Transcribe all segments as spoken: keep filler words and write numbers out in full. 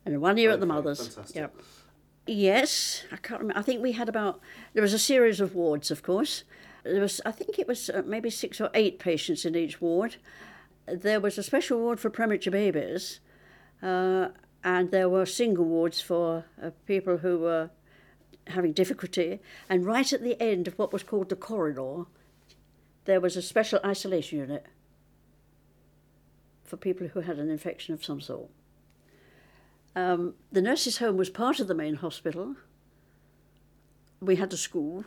And one year okay, at the Mothers. Fantastic. Yep. Yes, I can't remember. I think we had about, there was a series of wards, of course. There was, I think it was uh, maybe six or eight patients in each ward. There was a special ward for premature babies, uh, and there were single wards for uh, people who were having difficulty. And right at the end of what was called the corridor, there was a special isolation unit for people who had an infection of some sort. Um, the nurses' home was part of the main hospital. We had a school.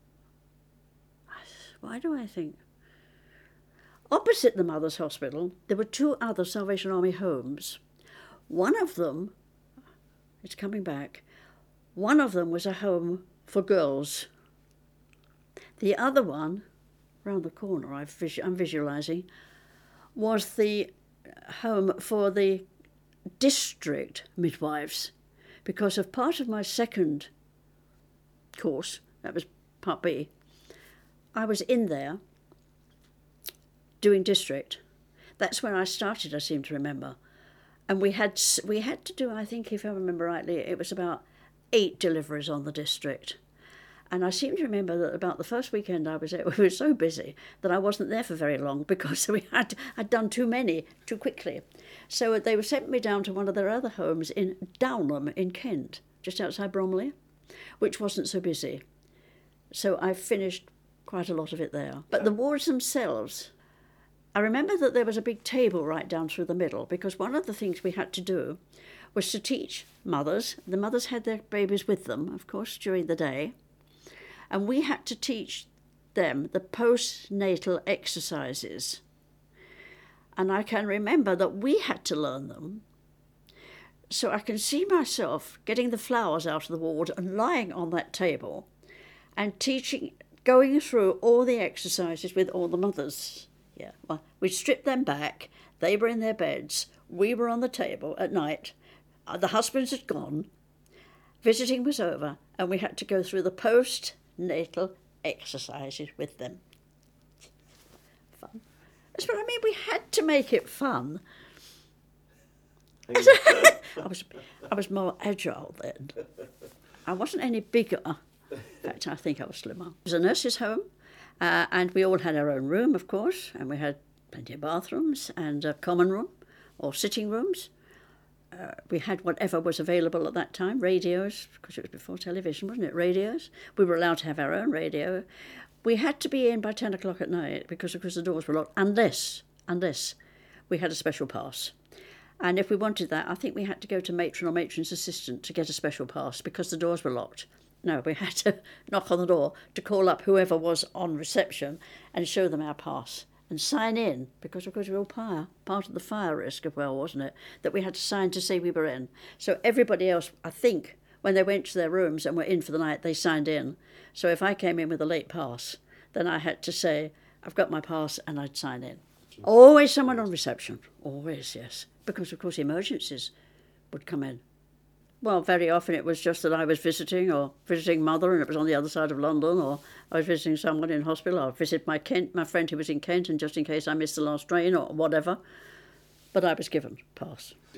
Why do I think? Opposite the Mothers' Hospital, there were two other Salvation Army homes. One of them, it's coming back, one of them was a home for girls. The other one, round the corner, I've vis- I'm visualising, was the home for the district midwives, because of part of my second course, that was part B, I was in there doing district. That's where I started, I seem to remember. And we had we had to do, I think, if I remember rightly, it was about eight deliveries on the district. And I seem to remember that about the first weekend I was there, we were so busy that I wasn't there for very long because we had I'd done too many too quickly. So they sent me down to one of their other homes in Downham in Kent, just outside Bromley, which wasn't so busy. So I finished quite a lot of it there. But the wards themselves, I remember that there was a big table right down through the middle, because one of the things we had to do was to teach mothers. The mothers had their babies with them, of course, during the day. And we had to teach them the postnatal exercises. And I can remember that we had to learn them. So I can see myself getting the flowers out of the ward and lying on that table and teaching, going through all the exercises with all the mothers. Yeah, well, we stripped them back. They were in their beds. We were on the table at night. The husbands had gone. Visiting was over, and we had to go through the post-natal exercises with them. Fun. That's what I mean. We had to make it fun. I was, I was more agile then. I wasn't any bigger. In fact, I think I was slimmer. It was a nurse's home, uh, and we all had our own room, of course, and we had plenty of bathrooms and a common room or sitting rooms. Uh, we had whatever was available at that time, radios, because it was before television, wasn't it? Radios. We were allowed to have our own radio. We had to be in by ten o'clock at night because, of course, the doors were locked, unless, unless we had a special pass. And if we wanted that, I think we had to go to matron or matron's assistant to get a special pass because the doors were locked. No, we had to knock on the door to call up whoever was on reception and show them our pass and sign in, because of course we were all fire, part of the fire risk as well, wasn't it, that we had to sign to say we were in. So everybody else, I think, when they went to their rooms and were in for the night, they signed in. So if I came in with a late pass, then I had to say, I've got my pass, and I'd sign in. Always someone on reception, always, yes, because of course emergencies would come in. Well, very often it was just that I was visiting or visiting mother and it was on the other side of London, or I was visiting someone in hospital, or I visited my Kent, my friend who was in Kent, and just in case I missed the last train or whatever. But I was given pass.